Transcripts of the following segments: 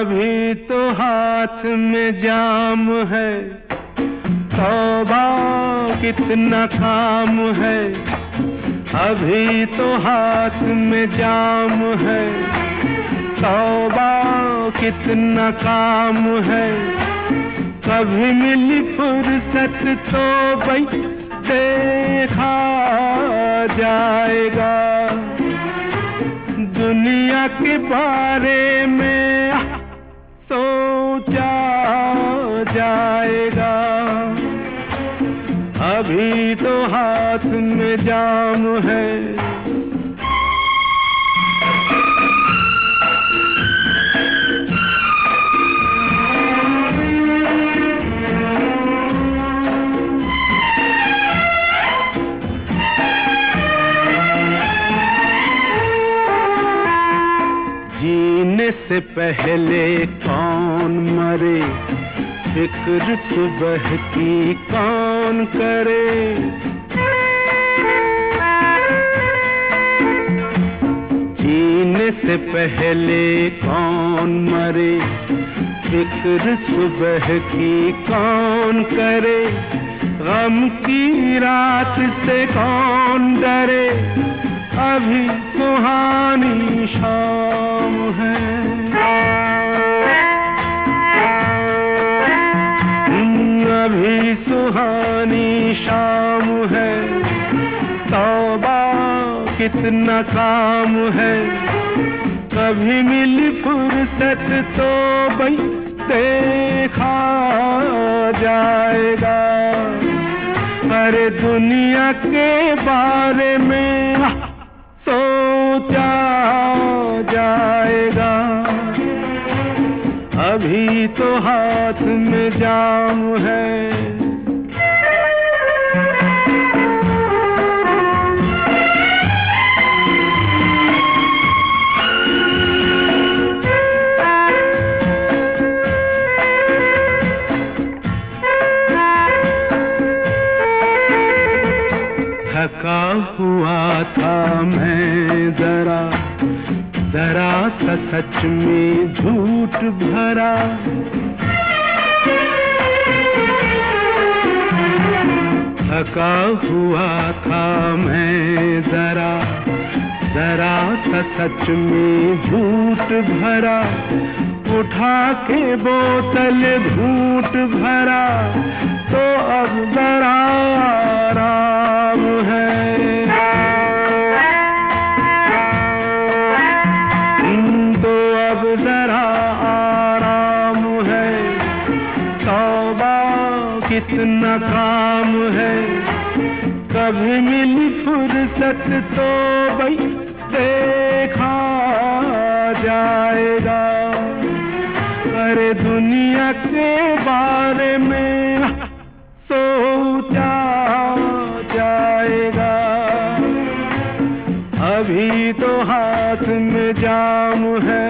अभी तो हाथ में जाम है, तौबा कितना काम है। अभी तो हाथ में जाम है, तौबा कितना काम है। कभी मिली फुर्सत तो भाई देखा जाएगा, दुनिया के बारे में सोचा जाएगा। अभी तो हाथ में जाम है। जीने से पहले कौन मरे, फिक्र सुबह की कौन करे। जीने से पहले कौन मरे, फिक्र सुबह की कौन करे। गम की रात से कौन डरे, अभी सुहानी शाम है। अभी सुहानी शाम है, तौबा कितना काम है। कभी मिली फुर्सत तो भाई देखा जाएगा। अरे दुनिया के बारे में सोचा जाएगा। अभी तो हाथ में जाम है। थका हुआ था मैं जरा सा सच में झूठ भरा। थका हुआ था मैं जरा सा सच में झूठ भरा। उठा के बोतल घूंट भरा, तो अब जरा आराम है। तो अब जरा आराम है। तौबा कितना काम है। कभी मिली फुर्सत तो भाई देखा जाएगा। अरे दुनिया के बारे में सोचा जाएगा। अभी तो हाथ में जाम है।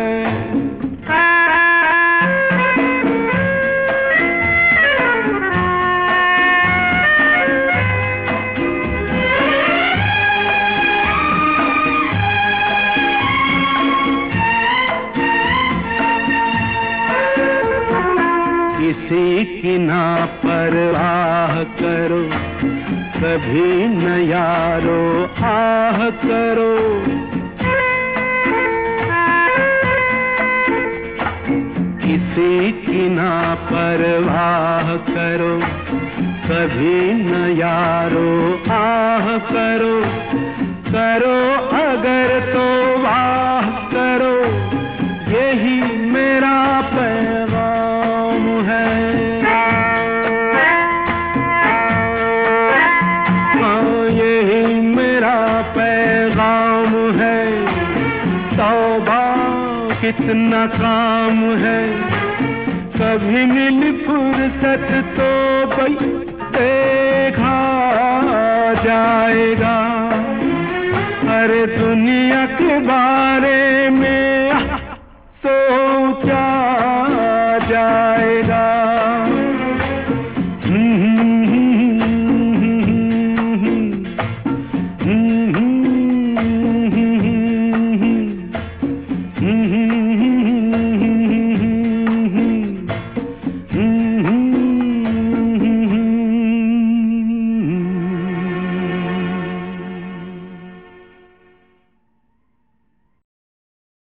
किसी की ना परवाह करो, कभी न यारो आह करो। किसी की ना परवाह करो, कभी न यारो आह करो। करो अगर तो वाह करो, यही मेरा पैगाम है। हाँ, यही मेरा पैगाम है। तौबा कितना काम है। कभी मिली फुर्सत तो भाई देखा जाएगा। अरे दुनिया के बारे में